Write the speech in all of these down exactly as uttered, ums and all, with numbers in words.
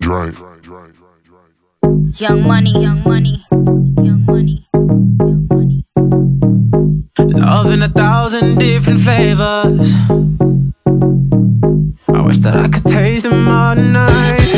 Drink. Young money, young money, young money, young money. Love in a thousand different flavors. I wish that I could taste them all night.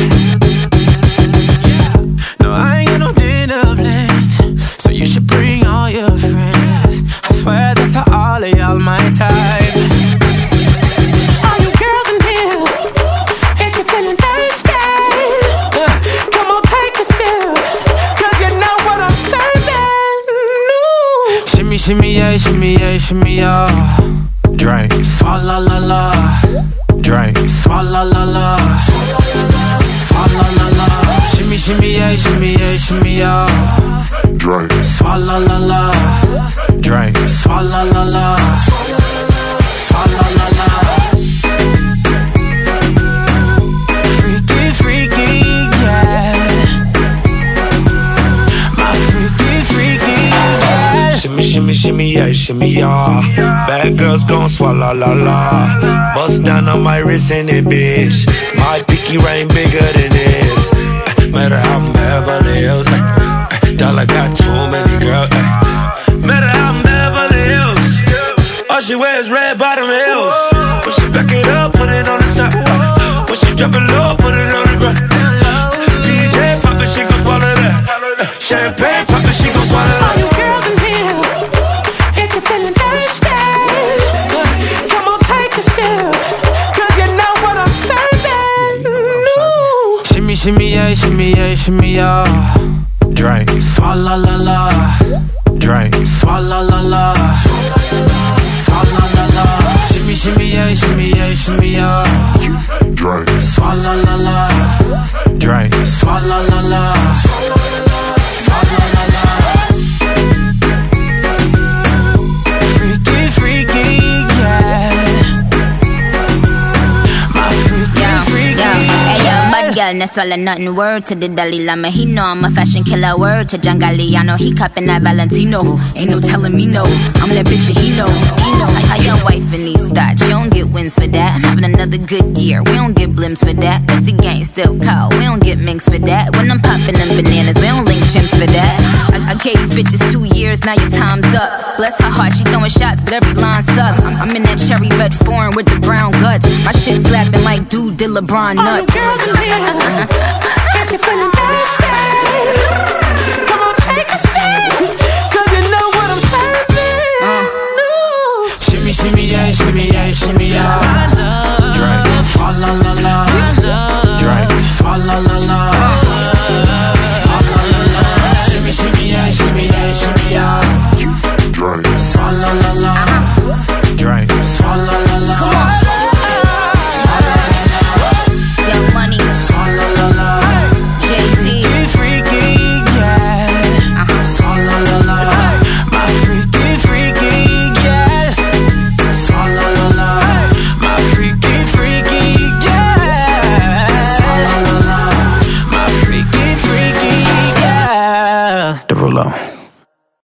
No, I ain't got no dinner plans, so you should bring all your friends. I swear that to all of y'all my type. All you girls in here, if you're feeling thirsty, uh, come on take a sip, cause you know what I'm serving. No. Shimmy, shimmy, yeah, shimmy, yeah, shimmy, yeah. Drink, swalla la la. Drink, swalla la la. Swalla la la. Shimmy, shimmy, yeah, shimmy, yeah, shimmy, yeah. Drink, swalla la la. Drink, swalla la la. Swalla la la. Freaky, freaky, yeah. My freaky, freaky, yeah. Shimmy, shimmy, shimmy, yeah, shimmy, yeah. Bad girls gon' swallow la la. Bust down on my wrist in it, bitch. My pinky ring bigger than this. Uh, matter how I'm Beverly Hills. Uh, uh, dollar got too many girls. Uh, matter how I'm Beverly Hills. All she wears red bottom heels. When she back it up, put it on the top. Uh, when she drop it low, put it on the ground. Uh, D J pop it, she gon' swallow that. Uh, champagne pop it, she gon' swallow that. All you girls in here, if you're feeling thirsty, uh, come on take a sip, cause you know what I'm serving. No. Shimmy, shimmy, yeah, shimmy, yeah, shimmy, yeah. Drink, swalla la la. Drink, swalla la la. Swalla la la. Shimmy, shimmy, yeah, shimmy, yeah, shimmy, yeah. drink, Swalla la la. Drink, swalla la la. Swalla la la. Freaky, freaky, yeah. My freaky, Yo, freaky, yo, hey yo, yeah. bad girl, no swallow nothing. Word to the Dalai Lama, he know I'm a fashion killer. Word to John Galliano, he cupping that Valentino. Ain't no telling me no, I'm that bitch and he know. He know. Like how your wife in these thoughts, you don't get wins for that. I'm having another good year, we don't get blimps for that. That's the gang still cold, we don't get minks for that. When I'm popping them bananas, we don't link chimps for that. I, I gave these bitches two years, now your time's up. Bless her heart, she throwing shots, but every line sucks. I'm, I'm in that cherry red foreign with the brown guts. My shit slapping like dude did LeBron nuts. All you girls in here, if you're feeling thirsty, come on take a sip, cause you know what I'm serving. Uh. No. Shimmy, shimmy, yeah, shimmy, yeah, shimmy, yeah. Drink, swalla la la. Drink, swalla la la.